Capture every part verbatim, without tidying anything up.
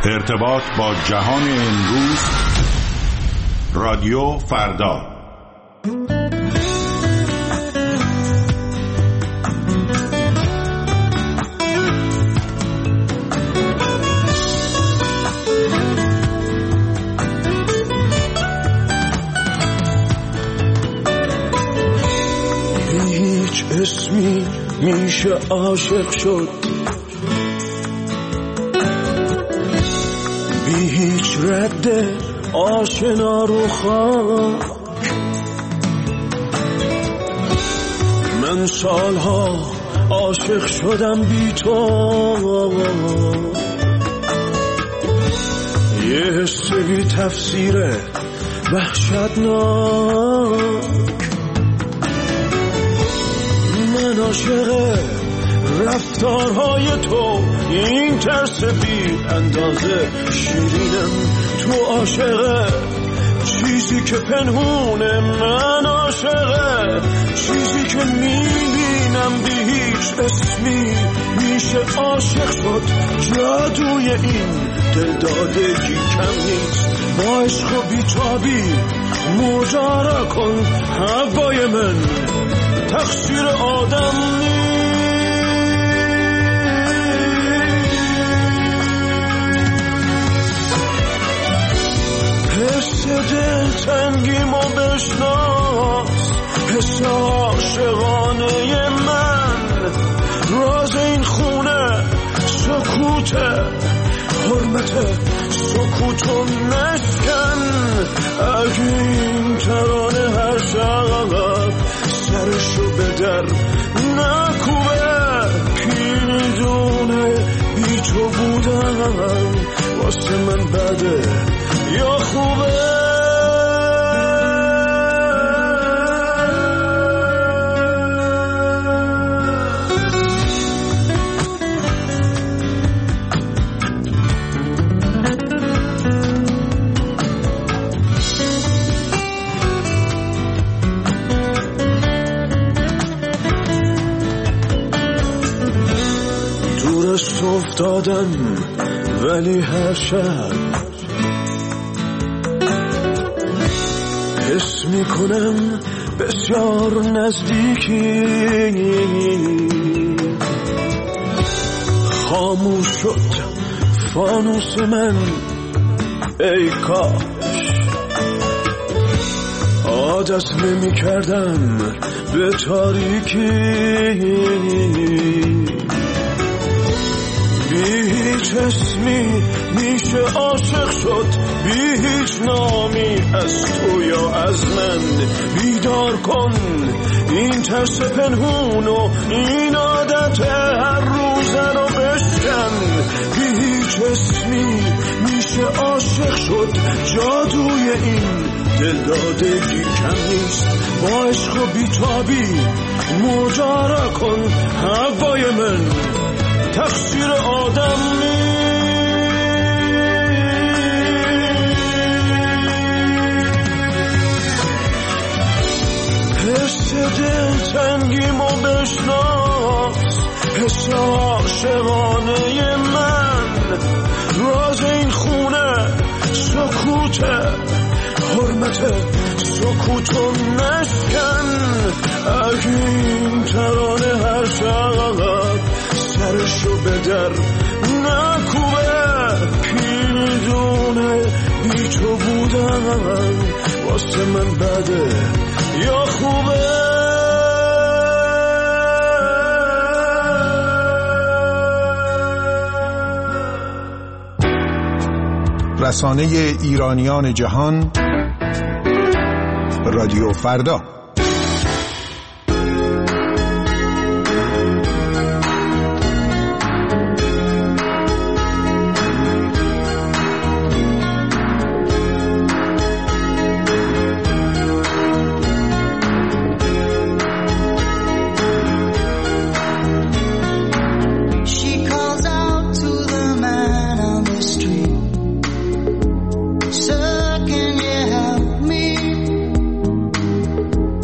ارتباط با جهان امروز، رادیو فردا. هیچ اسمی میشه عاشق شد، بی هیچ رد آشنا رو خاک. من سالها عاشق شدم بی تو، یه حس بی تفسیره وحشتناک. من عاشق رفتارهای تو، این ترس بی اندازه شیرینم. تو عاشق چیزی که پنهونه، من عاشق چیزی که میبینم. بی هیچ اسمی میشه عاشق شد، جادوی این دلدادگی کم نیست. با عشق و بیتابی ماجرا کن هوای من، تقصیر آدم نیست. حس دل تنگیمو بشناس، حس عاشقانه من. راز این خونه سکوته، حرمت سکوتو نشکن. اگه این ترانه هر شب سرشو به در نکوبه، کی میدونه بی تو بودن واسه من بده یا خوبه. دورست افتادم ولی هر شب حس میکنم بسیار نزدیکی. خاموش شد فانوس من، ای کاش عادت نمی کردم به تاریکی. بی هیچ اسمی میشه عاشق شد، بی هیچ نامی از تو یا از من. بیدار کن این ترس پنهون و این عادت هر روزه رو بشکن. بی هیچ اسمی میشه عاشق شد، جادوی این دلدادگی کم نیست. با عشق و بیتابی ماجرا کن هوای من، تقصیر آدم نیست. حس دل تنگیمو بشناس، حس عاشقانه من. راز این خونه سکوته، حرمت سکوتو نشکن. اگه این ترانه هر شب سرشو به در نکوبه، کی میدونه بی تو بودن واسه من بده یا خوبه. رسانه ایرانیان جهان، رادیو فردا. Sir, can you help me?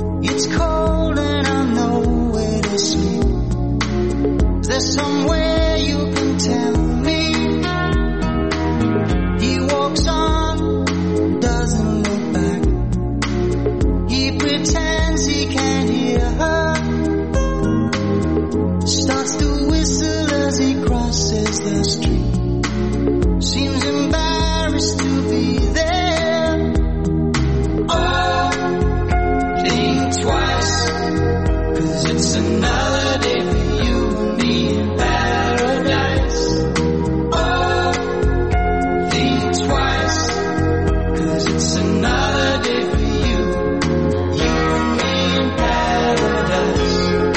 the street. Seems embarrassed to be there. Oh, think twice, 'cause it's another day for you and me in paradise. Oh, think twice, 'cause it's another day for you, you and me in paradise.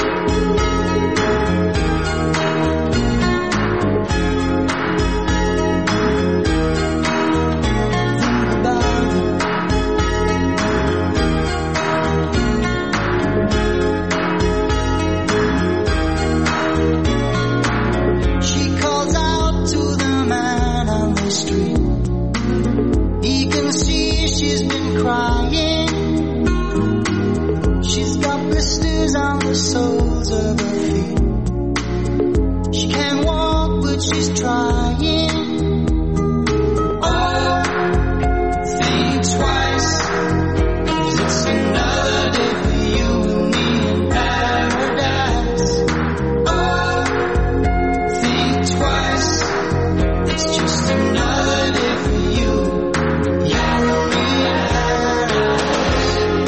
Soles of her feet. She can't walk, but she's trying. Oh, think twice, 'cause it's another day for you and me in paradise. Oh, think twice, it's just another day for you, you and me in paradise.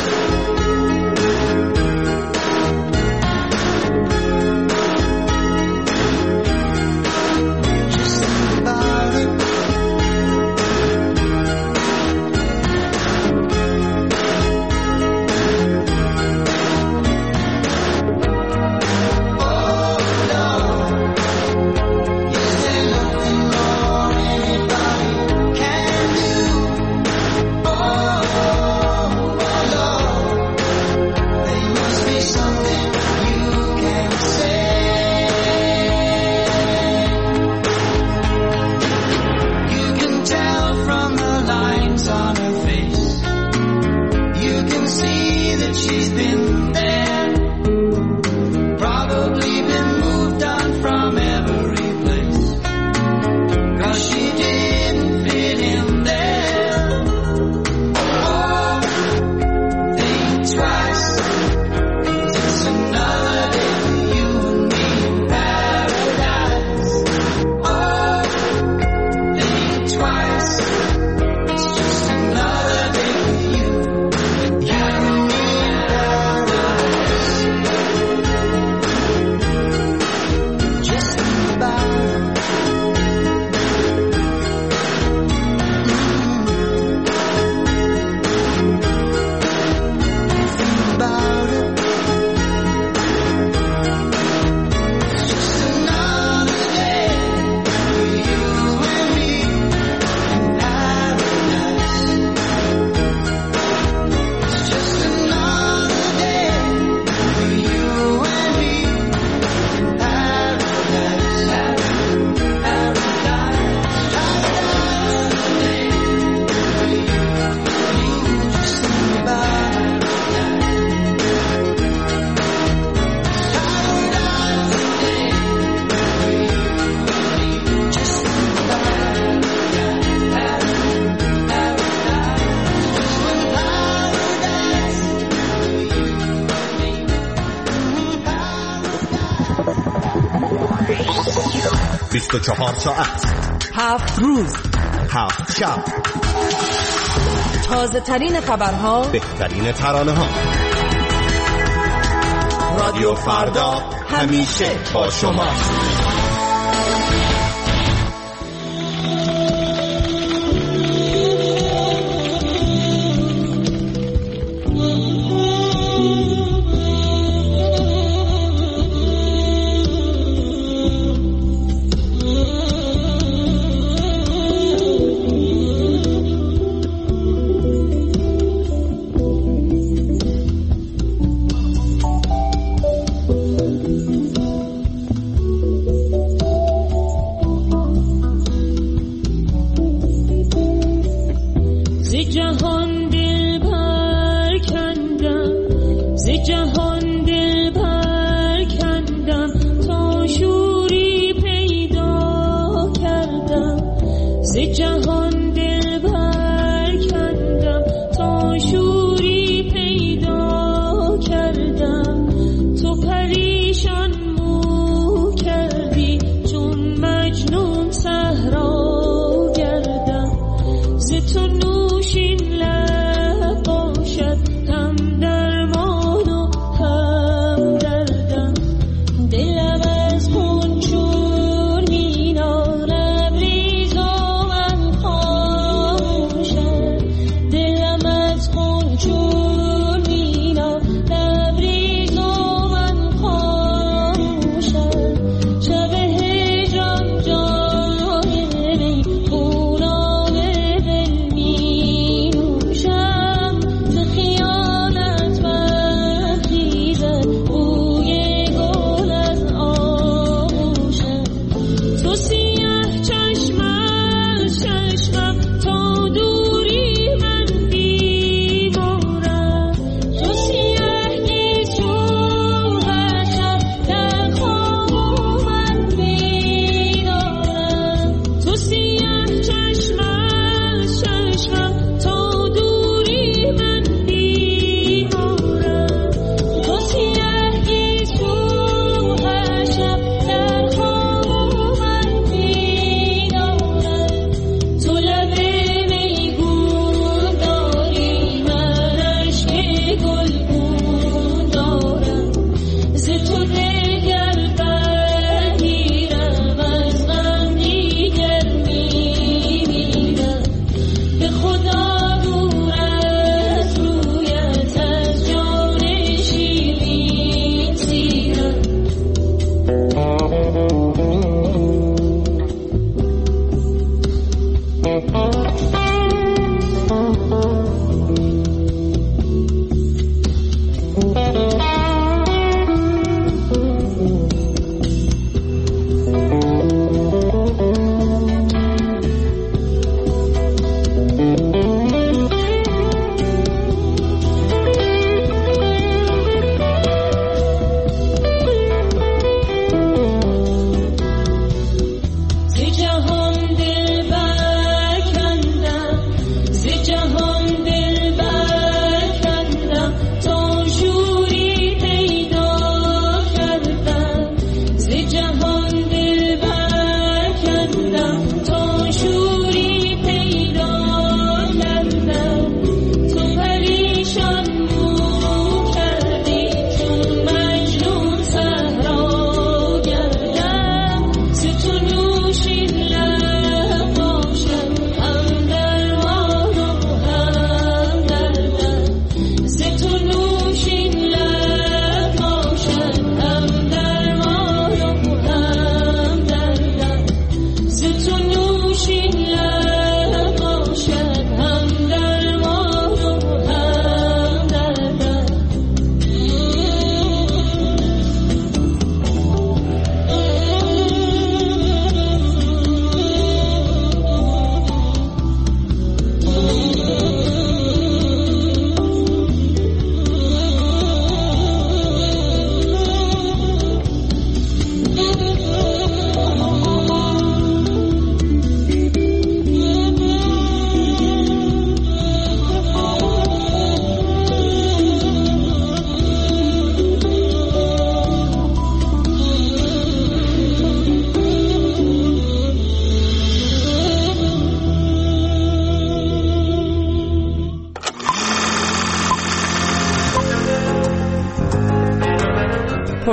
بیست و چهار ساعت، هفت روز، هفت شب، تازه ترین خبرها، بهترین ترانه ها. رادیو فردا همیشه با شما. پریشان مو کردی چون مجنون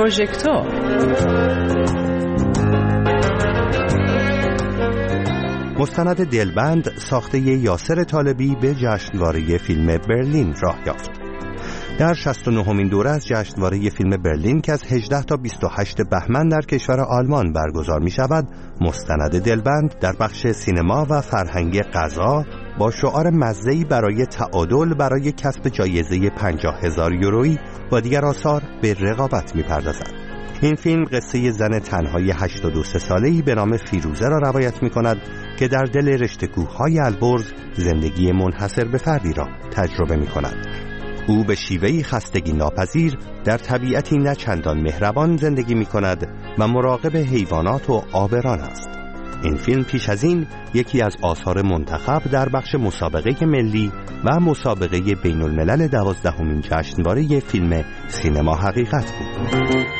پروژکتور. مستند دلبند ساخته یاسر طالبی به جشنواره فیلم برلین راه یافت. در شصت و نهمین دوره از جشنواره فیلم برلین که از هجده تا بیست و هشت بهمن در کشور آلمان برگزار می شود، مستند دلبند در بخش سینما و فرهنگ غذا با شعار مزه‌ای برای تعادل برای کسب جایزه پنجاه هزار یورویی با دیگر آثار به رقابت می پردازد. این فیلم قصه زن تنهای هشتاد و دو ساله‌ای به نام فیروزه را روایت می کند که در دل رشته کوه‌های البرز زندگی منحصر به فردی را تجربه می کند. او به شیوهی خستگی ناپذیر در طبیعتی نه چندان مهربان زندگی می کند و مراقب حیوانات و آبران است. این فیلم پیش از این یکی از آثار منتخب در بخش مسابقه ملی و مسابقه بین الملل دوازدهمین جشنواره فیلم سینما حقیقت بود.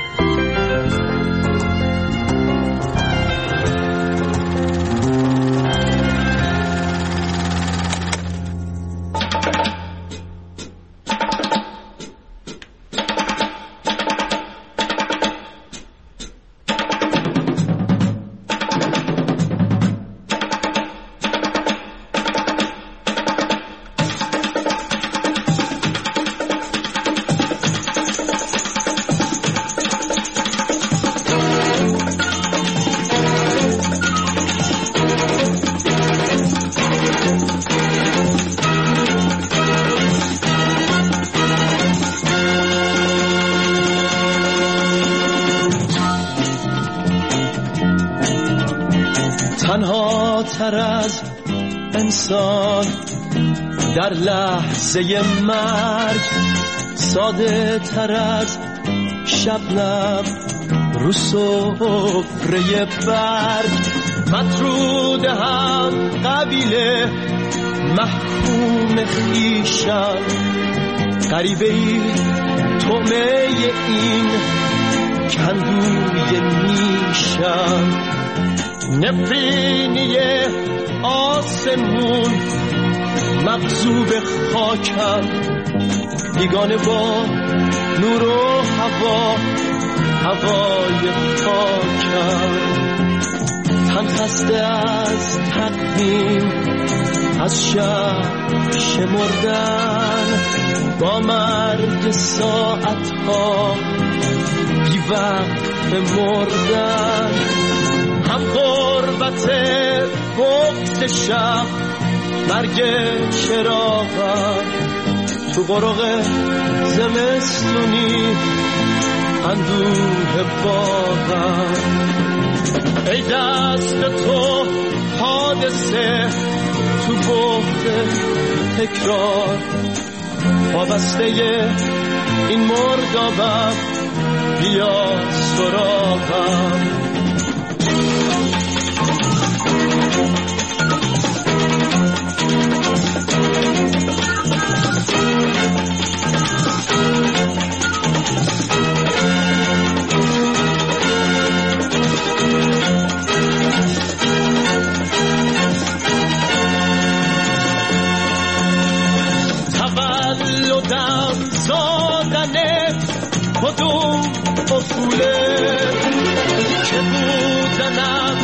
تنها تر از انسان در لحظه مرگ، ساده تر از شبنم رو سفره برگ، مطرود هم قبیله محکوم خویشم، غریبه ای طعمه این کندوی نیشم، نفرینی آسمون مغصوب خاکم، بیگانه با نور و هوا هوای خاکم، تن خسته از تقویم از شب شمردن، با مرگ ساعتها بی وقت مردن، هم غربت بغض شب مرگ چراغم، تو قرق زمستونی اندوه باغم، ای دست تو حادثه تو بحر تکرار، وابسته این مردابم بیا سراغم. تولدم زادن کدوم اصوله که بودنم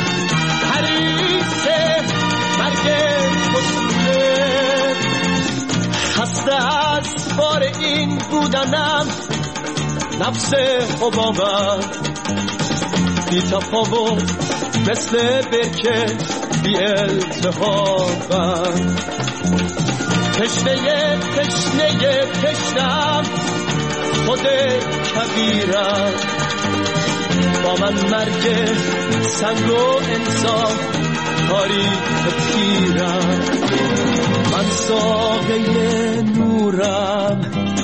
حریصه مرگ اصوله، خسته از بار این بودنم نفس حبابم، بی تفاوت مثل برکه بی التهابم، تشنه تشنه تشنم خود کبیرم، با من مرگ سنگ و انسان تاریخ پیرم، من ساقه نورم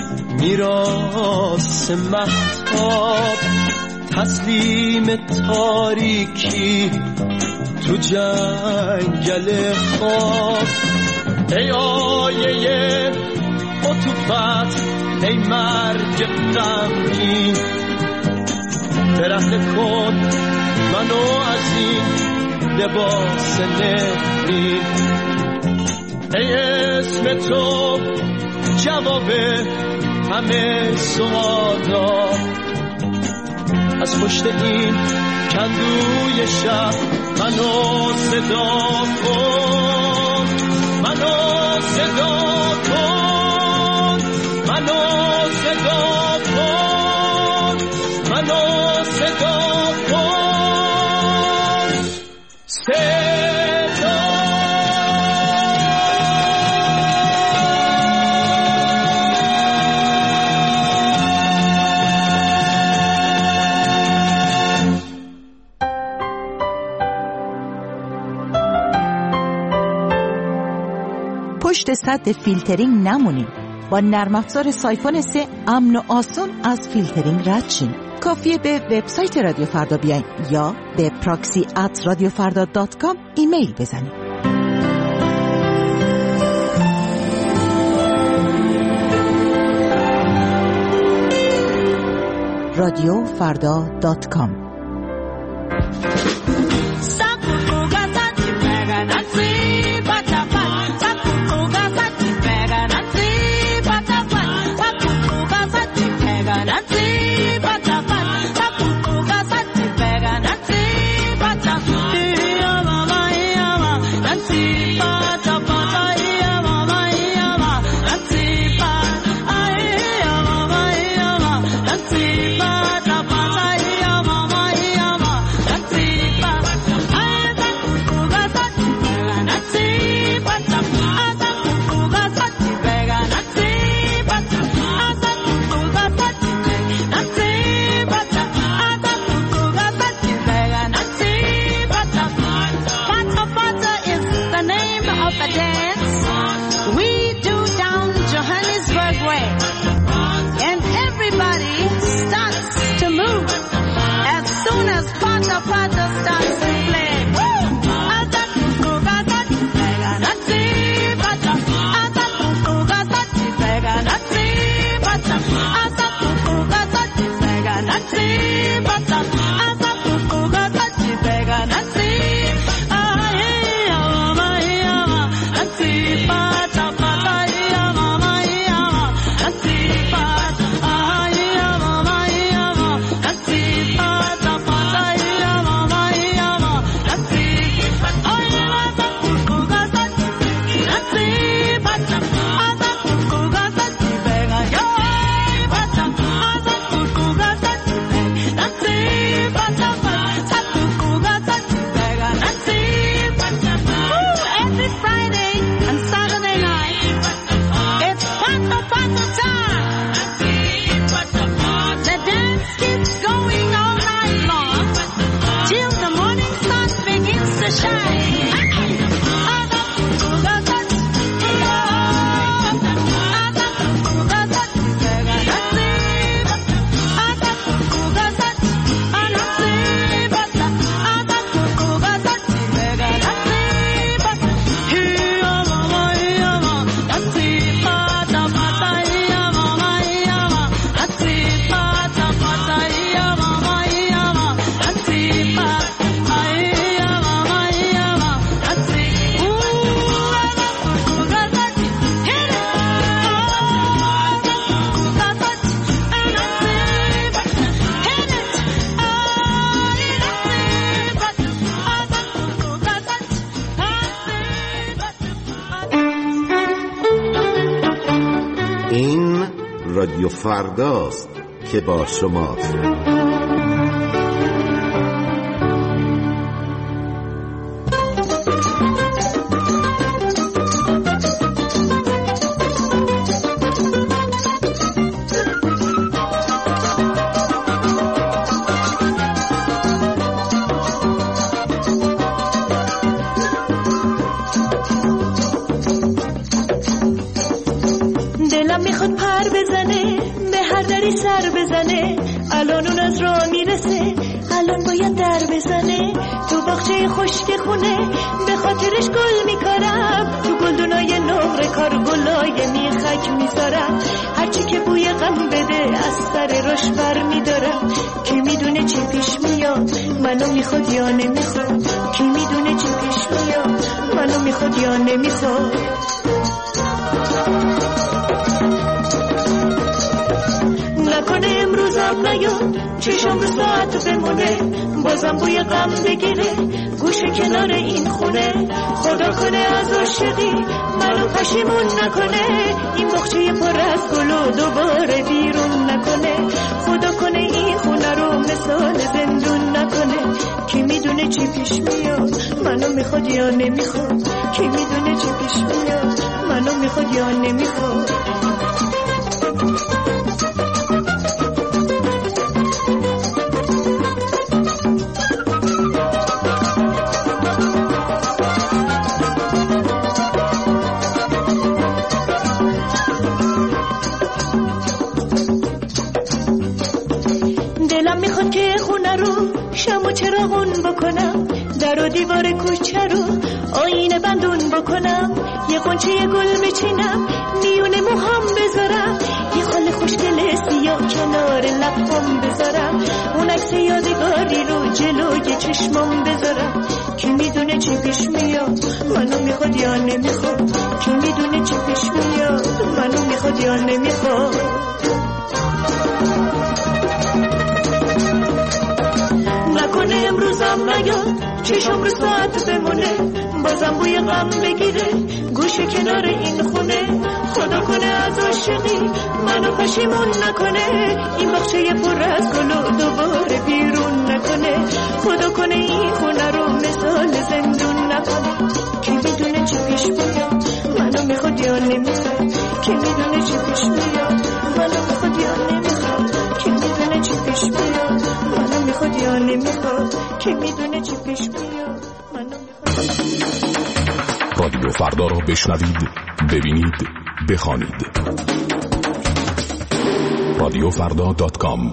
میراث مهتاب، تسلیم تاریکی تو جنگل خواب، ای آیه عطوفت ای مرگ غمگین، برهنه کن منو از این لباس نفرین، ای اسم تو جواب همه سوالا، از پشت این کندوی شب منو صدا کن، منو صدا کن، منو صدا کن، منو صدا کن. صدا پشت سد فیلترینگ نمونیم. با نرم افزار سایفون سه امن و آسون از فیلترینگ رد شیم. کافیه به وبسایت رادیو فردا بیاین یا به پراکسی ات رادیو فردا دات کام ایمیل بزنید. رادیو فردا دات کام. رادیو فرداست که با شماست. خشک خونه به خاطرش گل میکارم، تو گلدونای نقره کار گلای میخک میذارم، هرچی که بوی غم بده از سر روش بر میدارم. کی میدونه چی پیش میاد منو میخواد یا نمیخواد، کی میدونه چی پیش میاد منو میخواد یا نمیخواد. نکنه امروزم روزم نیاد چشم رو ساعت بمونه بازم بوی غم بگیره گوشه کنار این خونه خدا کنه از عاشقی منو پشیمون نکنه این بخچه پر از گل و دوباره بیرون نکنه خدا کنه این خونه رو مثال زندون نکنه کی میدونه چی پیش میاد منو میخواد یا نمیخواد کی میدونه چی پیش میاد منو میخواد یا نمیخواد دلم میخواد که خونه رو شم و چراغون بکنم در و دیوار کوچه رو آینه بندون بکنم یه قنچه یه گل بچینم میونه موهام بذارم یه خال خوشگل سیاه کنار لبام بذارم اون عکس یادگاری رو جلوی چشمام بذارم کی میدونه چی پیش میاد منو میخواد یا نمیخواد کی میدونه چی پیش میاد منو میخواد یا نمیخواد نکنه امروزم نیاد چشم رو ساعت بمونه بازم بوی غم بگیره گوشه کنار این خونه خدا کنه از عاشقی منو پشیمون نکنه این بخچه پر از گل و دوباره بیرون نکنه خدا کنه این خونه رو مثال زندون نکنه کی میدونه چی پیش میاد منو میخواد یا نمیخواد کی میدونه چی پیش میاد منو میخواد یا نمیخواد کی میدونه چی پیش میاد منو میخواد یا نمیخواد کی میدونه چی پیش میاد منو میخواد رادیو فردا را بشنوید ببینید بخوانید رادیو فردا دات کام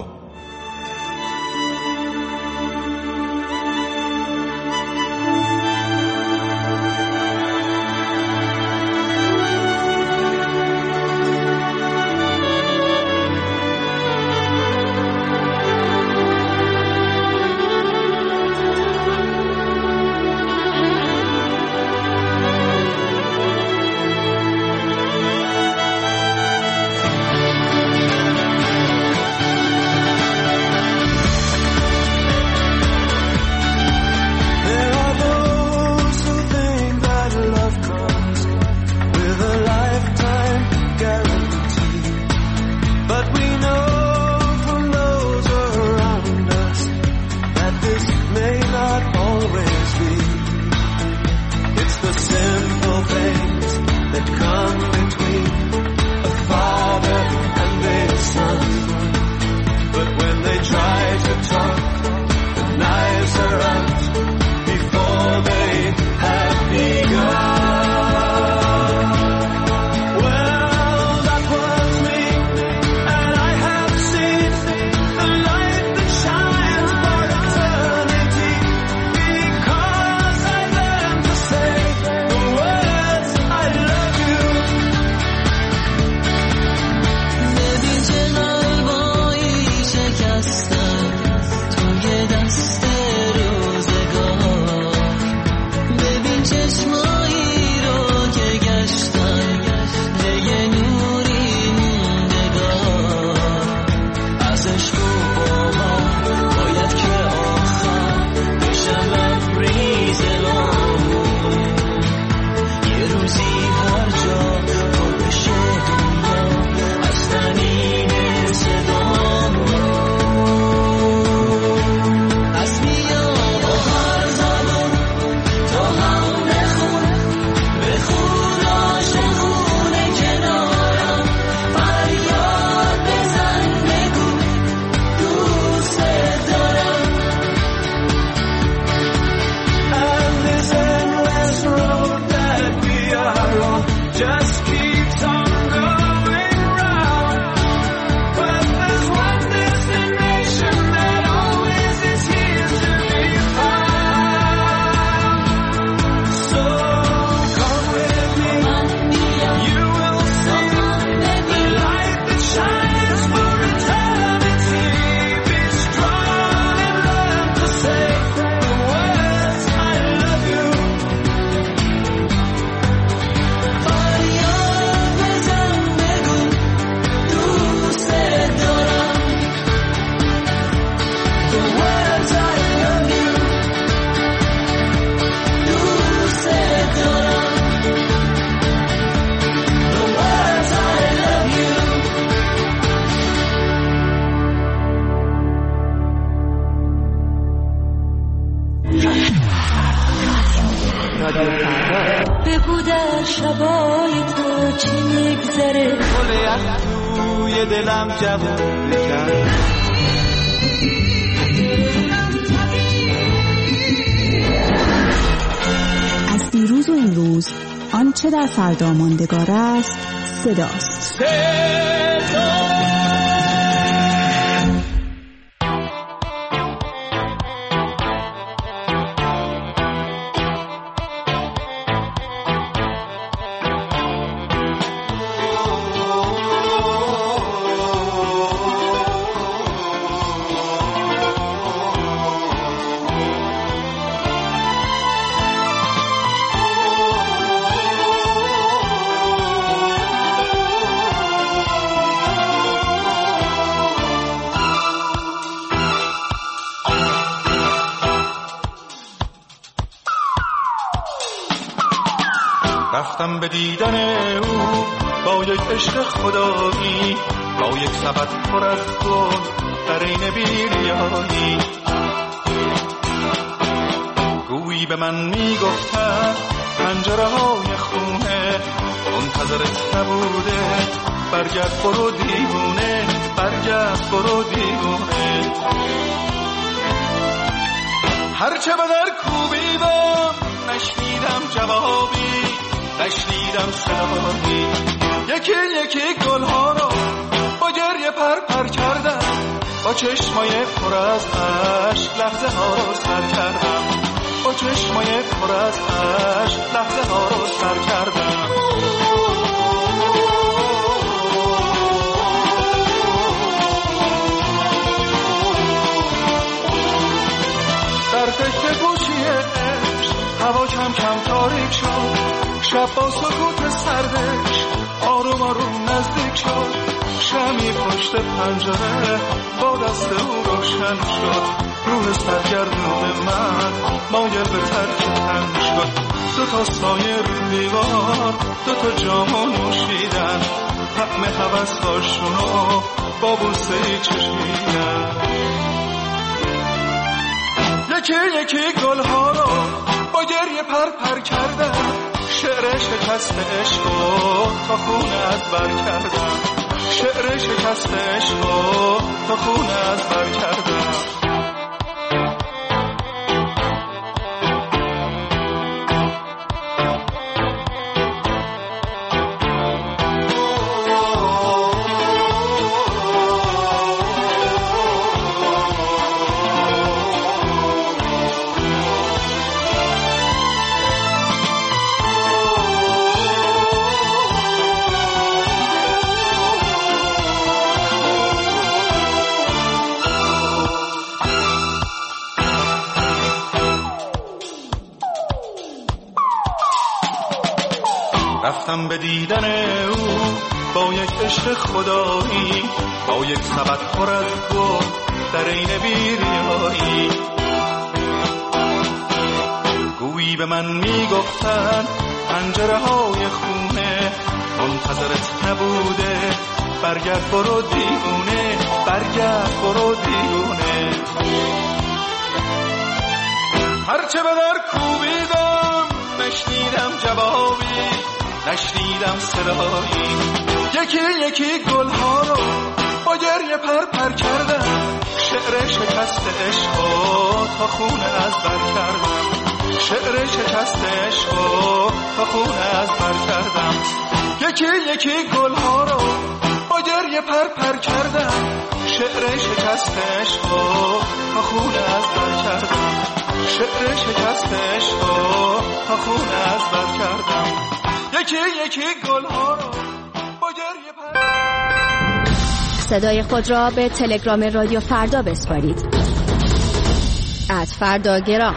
فردا. بگو در شبای تو چی میگذره، گل یخ توی دلم جوون بکن. از دیروز و این روز آنچه در فردا ماندگار است صداست. صدا رفتم به دیدن او با یک عشق خدایی، با یک سبد پر از گل در این بیریایی. گویی به من میگفتن پنجره های خونه منتظرت نبوده، برگرد برو دیوونه، برگرد برو دیوونه. هرچه به در کوبیدم نشنیدم جوابی، نشنیدم صدایی. یکی یکی گلها رو با گریه پر پر کردم، با چشمای پر از عشق لحظه ها رو سر کردم، با چشمای پر از عشق لحظه ها رو سر کردم. در فکر گوشی عشق هوا کم کم تاریک شد، شب با سکوت سردش آروم آروم نزدیک شد. شمی پشت پنجره با دست او روشن شد، روح سرگردون من مایل به ترک تن شد. دو تا سایه رو دیوار، دو تا جامو نوشیدن، طعم هوس هاشونو با بوسه چشیدن. یکی یکی گلها رو با گریه پر پر کردم، شعر شکست عشقو تا خونه از بر کردم، شعر شکست عشقو تا خونه از بر کردم. رفتم به دیدن او با یک عشق خدایی، با یک سبد پر از گل در این بیریایی. گویی به من میگفتن پنجره های خونه منتظرت نبوده، برگرد برو دیوونه، برگرد برو دیوونه. هرچه به در کوبیدم نشنیدم جوابی، نشنیدم صدایی. یکی یکی گلها رو با گریه پر پر کردم، شعر شکست عشقو تا خونه از بر کردم، شعر شکست عشقو تا خونه از بر کردم. یکی یکی گلها رو با گریه پر پر کردم، شعر شکست عشقو تا خونه از بر کردم، شعر شکست عشقو تا خونه از بر کردم. یکی یکی گلها رو با گریه پر. صدای خود را به تلگرام رادیو فردا بسپارید. ات فردا گرام.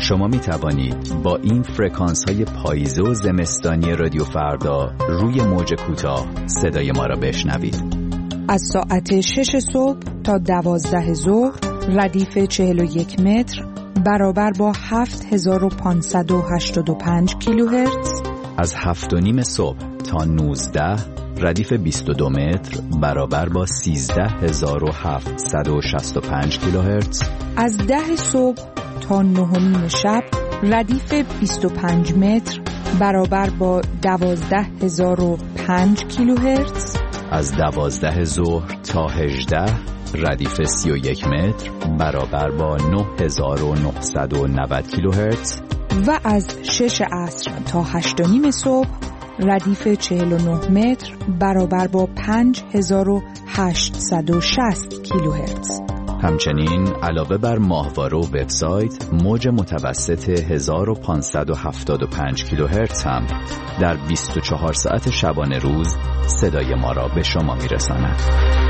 شما می توانید با این فرکانس های پاییزه و زمستانی رادیو فردا روی موج کوتاه صدای ما را بشنوید. از ساعت شش صبح تا دوازده ظهر ردیف چهل و یک متر برابر با هفت هزار و پانصد و هشتاد و پنج کیلوهرتز. از هفت و نیم صبح تا نوزده ردیف بیست و دو متر برابر با سیزده هزار و هفتصد و شصت و پنج کیلوهرتز. از ده صبح تا نه و نیم شب ردیف بیست و پنج متر برابر با دوازده هزار و پنج کیلوهرتز. از دوازده ظهر تا هجده ردیف سی و یک متر برابر با نه هزار و نهصد و نود کیلوهرتز. و از شش عصر تا هشت و نیم صبح ردیف چهل و نه متر برابر با پنج هزار و هشتصد و شصت کیلوهرتز. همچنین علاوه بر ماهواره و وبسایت، موج متوسط هزار و پانصد و هفتاد و پنج کیلوهرتز هم در بیست و چهار ساعت شبانه روز صدای ما را به شما میرساند.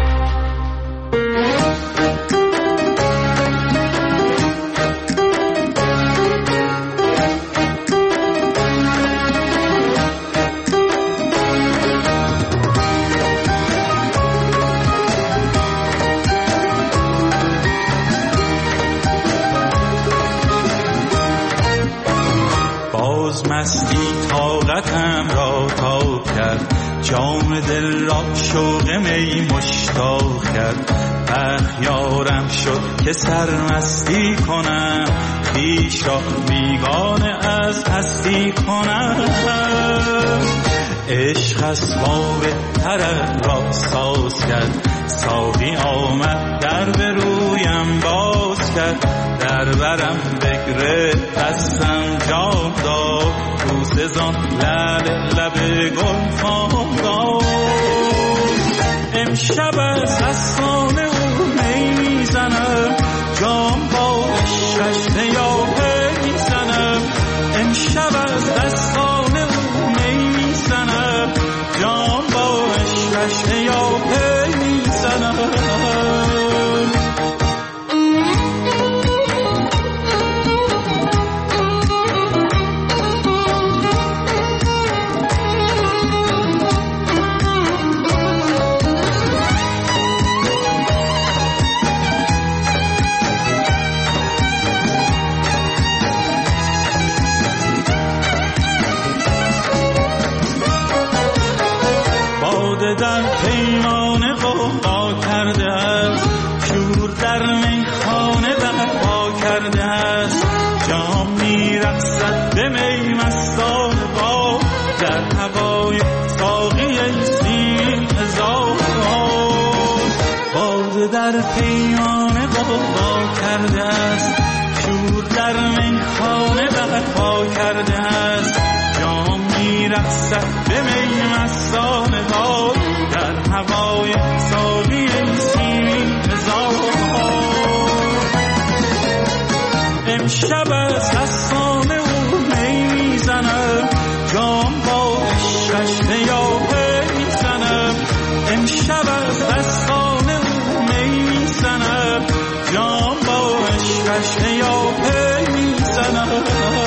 مستی طاقتم را تا کرد، جام دل را شوق می مشتاق کرد. اخیارم شد که سرمستی کنم، خویش را بیگانه از هستی کنم. عشق اسباب طرب را ساز کرد، ساقی آمد در به رویم باز کرد. در برم بگرفت دستم جام داد، تو سزان لب لب گل فام داد. امشب از دستان او می میزنم، جام با عشقش نیاپه میزنم. امشب از دستان او می میزنم، جام با عشقش نیاپه میزنم. در پیمان قضا کرده است، شور در میخانه برپا کرده است. جام میرقصد به می مستان با، در هوای ساقی سیم هزار. باده در پیمان قضا کرده است، شور در میخانه برپا کرده است. جام میرقصد به می مستان با، در هوای ساقی سیمین هزار. امشب از دستان او می میزنم، جام با عشقش نیاپه میزنم. امشب از دستان او می میزنم، جام با عشقش نیاپه میزنم.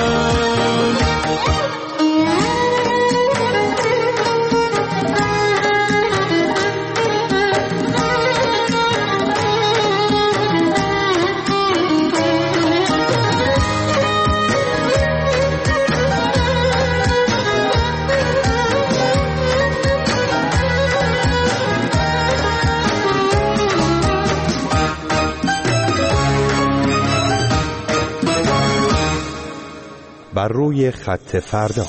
بر روی خط فردا.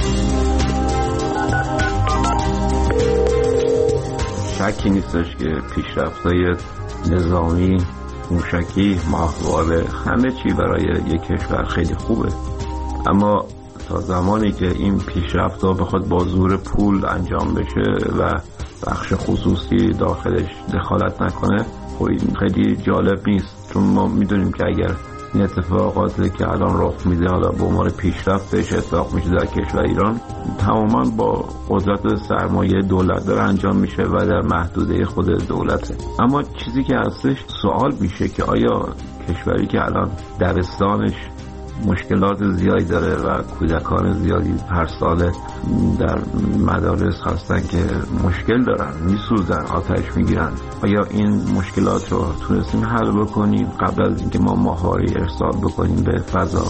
شکی نیستش که پیشرفت‌های نظامی، موشکی، ماهواره، همه چی برای یک کشور خیلی خوبه، اما تا زمانی که این پیشرفت‌ها بخواد با زور پول انجام بشه و بخش خصوصی داخلش دخالت نکنه، خب این خیلی جالب نیست. چون ما میدونیم که اگر این اتفاقاتی که الان رخ میده حالا به عنوان پیشرفت بهش اتفاق میشه در کشور ایران، تماما با قدرت سرمایه دولت داره انجام میشه و در محدوده خود دولته. اما چیزی که هستش سوال میشه که آیا کشوری که الان دبستانش مشکلات زیادی داره و کودکان زیادی هر سال در مدارس هستن که مشکل دارن، میسوزن، آتش میگیرن. آیا این مشکلات رو تونستیم حل بکنیم قبل از اینکه ما ماهواره ارسال بکنیم به فضا؟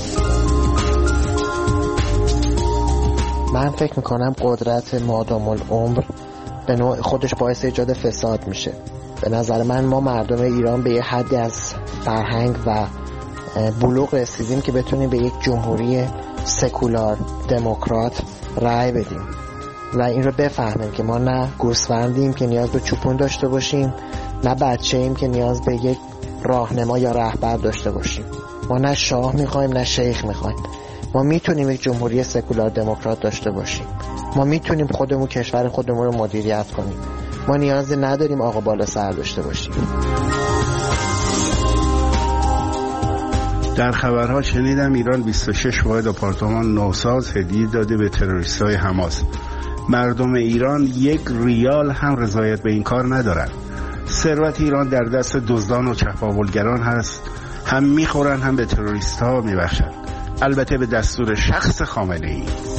من فکر میکنم قدرت مادام العمر به نوع خودش باعث ایجاد فساد میشه. به نظر من ما مردم ایران به یه حدی از فرهنگ و بلوغ رسیدیم که بتونیم به یک جمهوری سکولار دموکرات رأی بدیم و این رو بفهمیم که ما نه گوسفندیم که نیاز به چوپون داشته باشیم، نه بچه ایم که نیاز به یک راهنما یا رهبر داشته باشیم. ما نه شاه میخوایم نه شیخ میخوایم. ما میتونیم یک جمهوری سکولار دموکرات داشته باشیم. ما میتونیم خودمون کشور خودمون رو مدیریت کنیم. ما نیازی نداریم آقا بالا سر داشته باشیم. در خبرها شنیدم ایران بیست و شش واحد آپارتمان نوساز هدیه داده به تروریستای حماس. مردم ایران یک ریال هم رضایت به این کار ندارند. ثروت ایران در دست دزدان و چپاولگران هست، هم میخورن هم به تروریست‌ها میبخشن، البته به دستور شخص خامنه‌ای.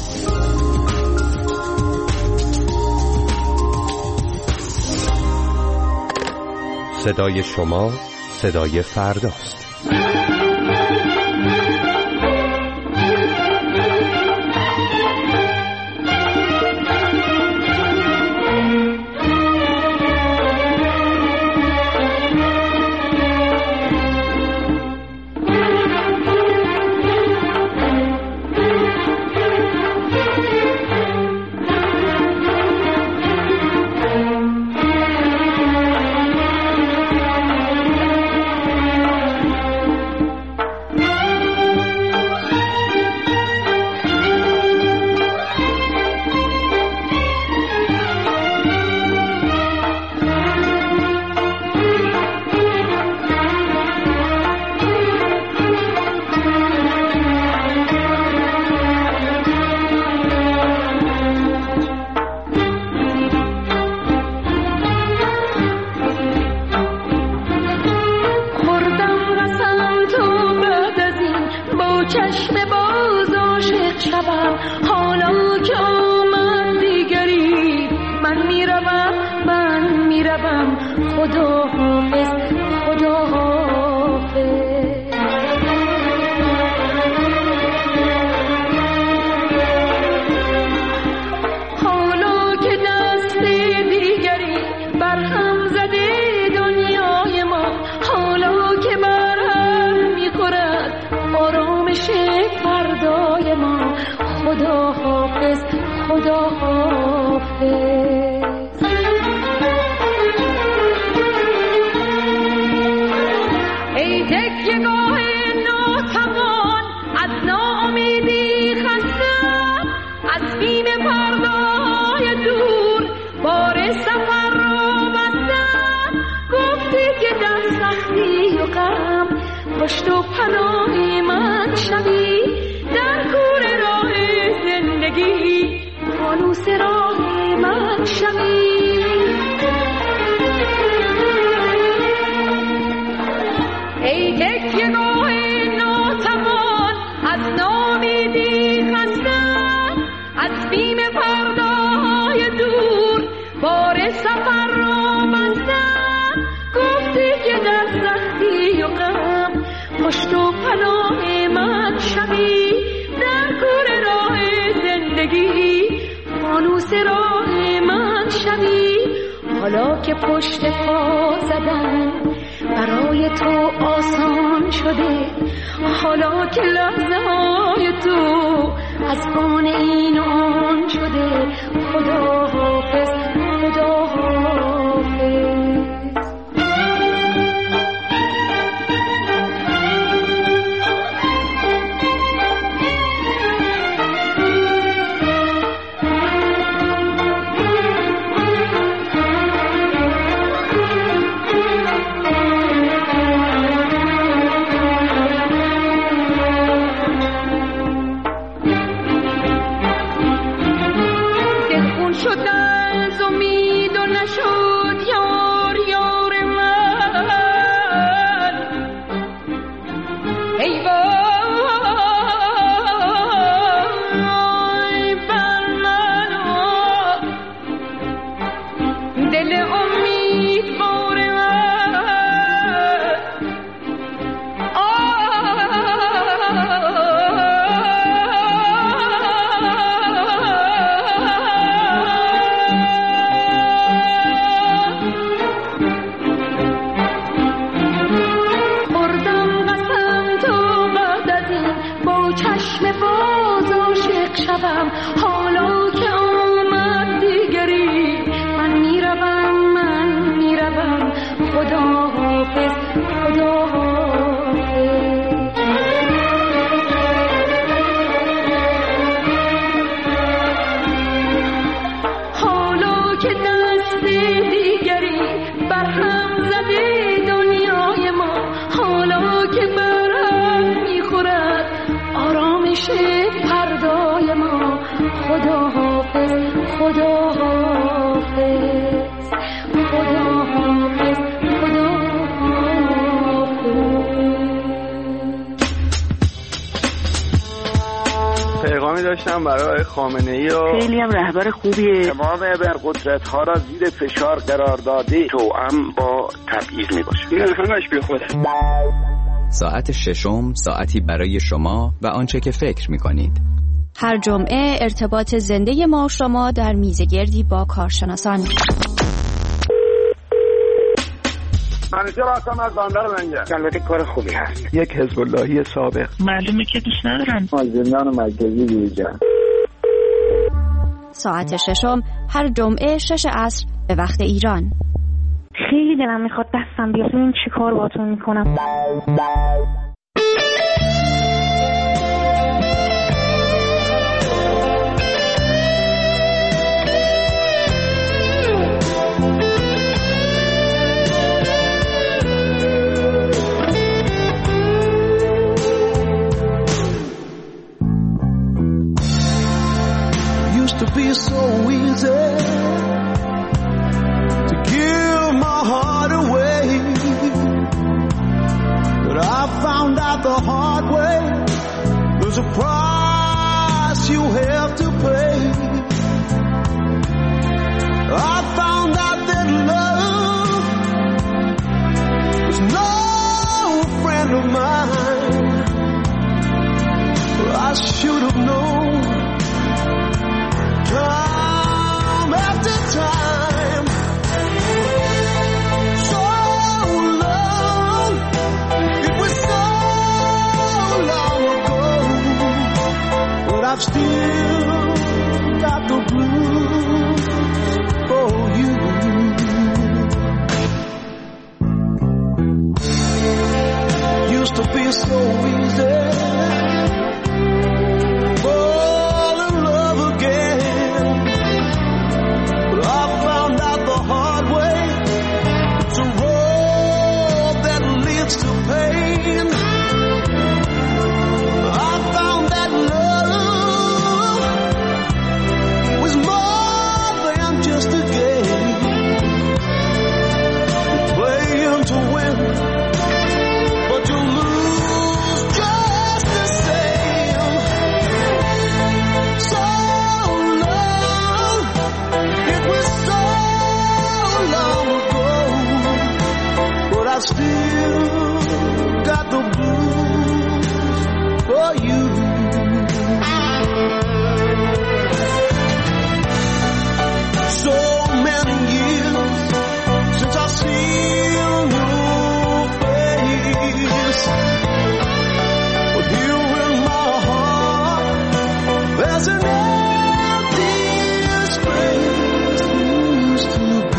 صدای شما صدای فرداست. حالا که پشت پا زدن برای تو آسان شده، حالا که لحظه های تو از آن این آن شده، خدا حافظ خدا حافظ. شد از داشتم برای خامنه‌ای و خیلی هم رهبر خوبیه. تمام قدرت ها را زیر فشار قرار داده توأم با تبعیض میباشه. این همش بی خوده. ساعت ششم ساعتی برای شما و آنچه که فکر میکنید. هر جمعه ارتباط زنده ما و شما در میزگردی با کارشناسان. منیجر هستم از بندر منجر. البته کار خوبی هست. یک حزب اللهی سابق. معلومه که دوست ندارم. از زندان مرکزی بیرون. ساعت ششم هر جمعه شش عصر به وقت ایران. خیلی دلم میخواد دستم بیاد ببین چی کار باهاتون میکنم. Used to be so easy to give my heart away, but I found out the hard way there's a price you have to pay. I found out that love was no friend of mine. I should have known time after time. So long, it was so long ago, but I've still got the blues for you. Used to be so easy. To pain, I found that love was more than just a game. You play and to win, but you lose just the same. So long, it was so long ago, but I still got the blues for you. So many years since I've seen your face, but here in my heart there's an empty space used to be.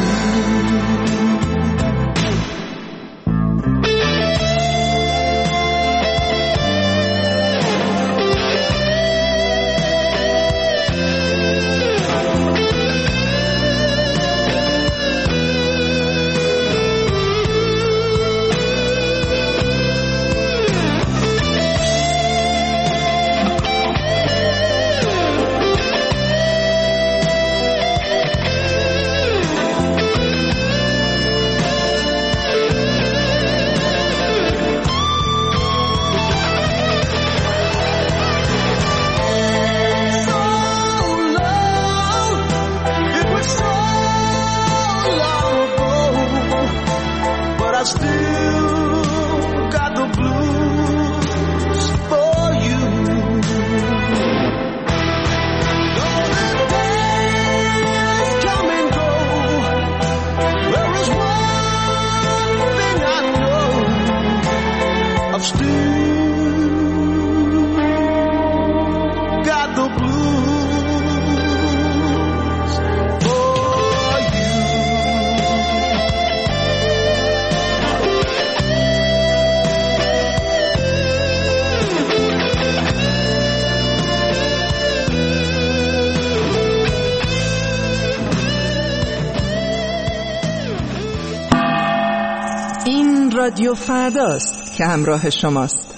رادیو فرداست که همراه شماست.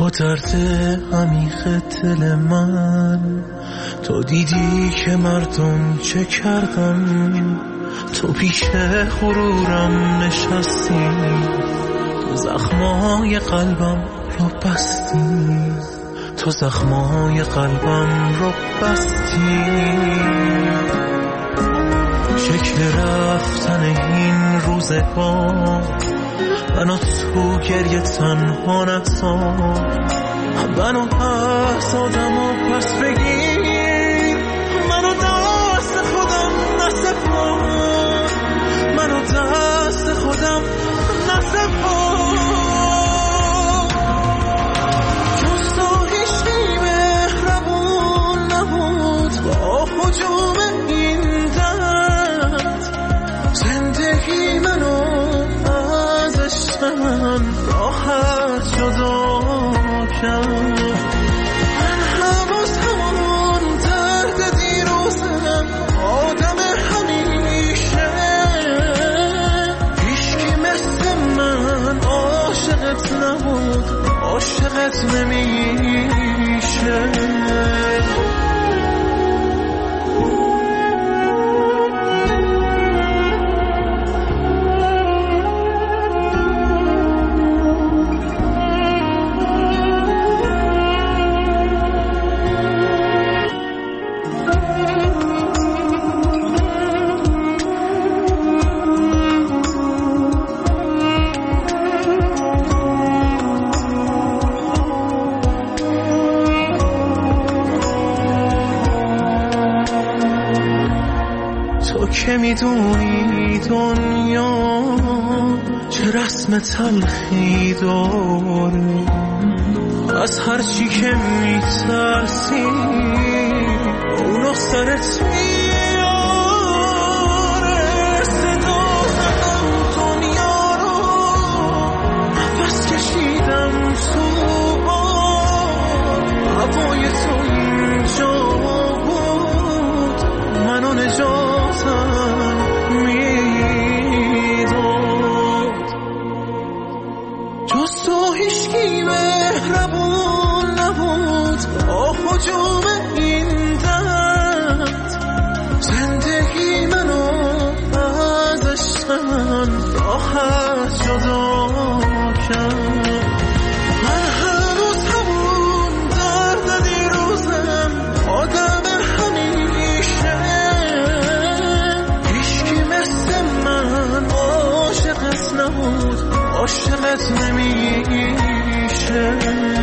با درد عمیق دل من. تو دیدی که مردم چه کردم، تو پیش غرورم نشستی، تو زخمای قلبم رو بستی، تو زخمای قلبم رو بستی. شکل رفتن این روزگار منو تو گریه تنها نذار، منو پس آدم و پس بگیر، منو دست خودم نسپار، منو دست خودم نسپار. جز تو هیچکی مهربون نبود با هجوم این درد، زندگی منو از عشق من راحت جدا کرد. من هنوز همون درد دیروزم، آدم همیشه، هیچکی مثل من عاشقت نبود، عاشقت نمیشه. که میدونی دنیا چه رسم تلخی داره، از هر چی که میترسی اونو سرت میاره. صدا زدم دنیا رو، نفس کشیدم تو باد، هوای تو اینجا بود، منو نجاتم مهربون نبود با هجوم این درد، زندگی منو از عشق من راحت جدا کرد. من هنوز همون درد دیروزم، آدم همیشه، هیچکی مثل من عاشقت نبود، عاشقت نمیشه.